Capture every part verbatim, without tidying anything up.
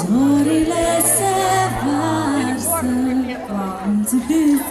Zorile se varsă. Mulțumesc!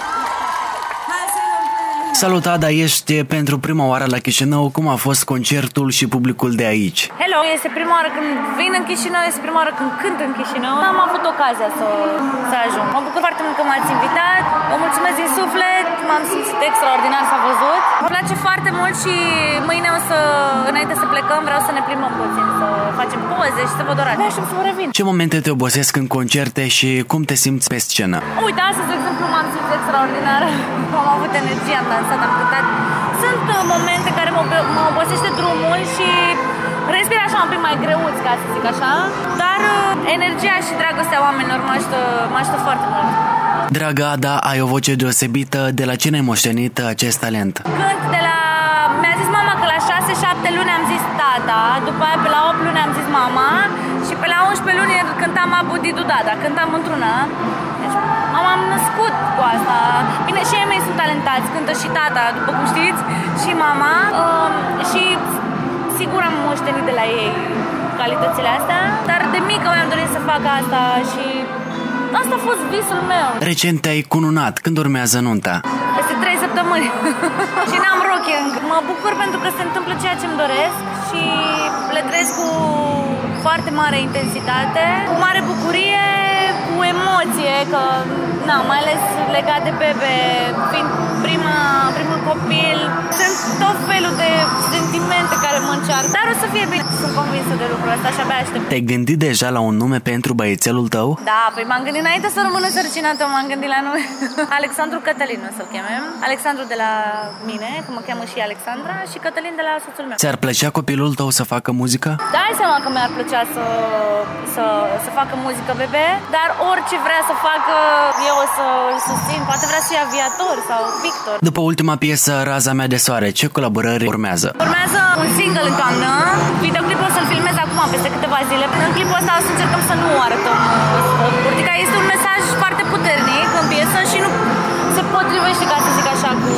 Salut, Ada, ești pentru prima oară la Chișinău. Cum a fost concertul și publicul de aici? Hello, este prima oară când vin în Chișinău, este prima oară când cânt în Chișinău. Am avut ocazia să, să ajung. Mă bucur foarte mult că m-ați invitat. Vă mulțumesc din suflet, m-am simțit extraordinar, s-a văzut. Îmi place foarte mult și mâine o să, înainte să plecăm, vreau să ne plimbăm puțin, să facem poze și să vă dorați. Vreau să vă revin. Ce momente te obosesc în concerte și cum te simți pe scenă? Uite, astăzi, de exemplu, m-am simțit extraordinar. Am avut energie, am dansat, am cântat. Sunt momente care mă, mă obosește drumul și respir așa un pic mai greuți, ca să zic așa. Dar energia și dragostea oamenilor mă ajută, mă ajută foarte mult. Dragă Ada, ai o voce deosebită. De la cine ai moștenit acest talent? Cânt de la... Mi-a zis mama că la șase șapte luni am zis tata, după aia pe la opt luni am zis mama și pe la unsprezece luni cântam Abu Didu Dada, cântam într-una. Deci m-am născut cu asta. Bine, și ei mei sunt talentați, cântă și tata, după cum știți, și mama. Uh, și sigur am moștenit de la ei calitățile astea, dar de mică mi-am dorit să fac asta și asta a fost visul meu. Recent te-ai cununat. Când urmează nunta? Peste trei săptămâni. Și n-am rochie încă. Mă bucur pentru că se întâmplă ceea ce îmi doresc și le trăiesc cu foarte mare intensitate, cu mare bucurie, cu emoție, că, na, mai ales legat de bebe, fiind prima, primul copil, sunt tot felul de sentimente care mă încearcă, dar o să fie bine, sunt convinsă de lucrul ăsta și abia aștept. Te-ai gândit deja la un nume pentru băiețelul tău? Da, păi m-am gândit înainte să rămână sărcinată, m-am gândit la nume. Alexandru Cătălin o să-l chemem. Alexandru de la mine, că mă cheamă și Alexandra, și Cătălin de la soțul meu. Ți-ar plăcea copilul tău să facă muzică? Dai seama că mi-ar plăcea să, să, să facă muzică bebe, dar orice vrea să facă, eu o să îl susțin. Poate vrea să fie aviator sau pictor. După ultima piesă, Raza mea de soare, ce colaborări urmează? Urmează un single în toamnă. Videoclipul o să-l filmez acum, peste câteva zile. În clipul ăsta o să încercăm să nu arătăm burtica. Este un mesaj foarte puternic în piesă și nu se potrivește, ca să zic așa, cu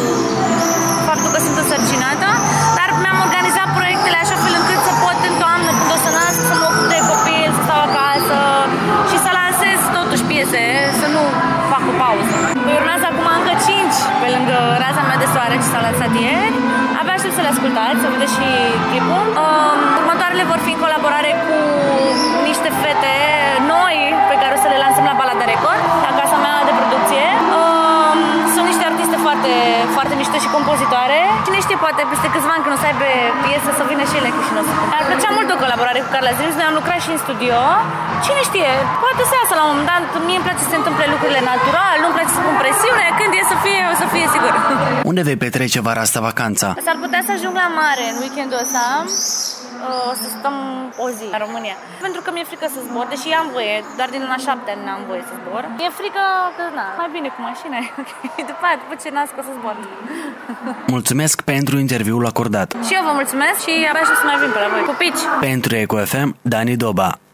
faptul că sunt însărcinată. Dar mi-am organizat proiectele așa fel încât să pot în toamnă, când o să nasc, să mă ocup de copil, să stau acasă și să lansez totuși piese, să nu fac o pauză. Păi urmează acum încă cinci pe lângă Raza mea de soare, ce s-a lansat ieri. Abia aștept să le ascultați, să vedeți și clipul. Um, următoarele vor fi în colaborare cu niște fete noi pe care o să le lansăm la Balada Record, la casa mea de producție. Um, sunt niște artiste foarte, foarte mișto și compozitoare. Cine știe, poate peste câțiva ani când o să aibă piesă să vină și ele în Chișinău. Mi-ar plăcea mult o colaborare cu Carla Zrims. Noi am lucrat și în studio. Cine știe, poate să iasă la un moment dat. Mie îmi place să se întâmple lucrurile natural, nu-mi place să pun presiune. Când e să fie, o să fie sigur. Unde vei petrece vara asta vacanța? S-ar putea să ajung la mare în weekendul ăsta. O să stăm o zi în România. Pentru că mi-e frică să zbor, deși am voie, doar din luna șapte n-am voie să zbor. Mi-e frică că, na, mai bine cu mașina. După aia, după ce nasc, o să zbor. Mulțumesc pentru interviul acordat. Și eu vă mulțumesc și abia aștept să mai vin pe la voi. Pupici! Pentru Eco F M, Dani Doba.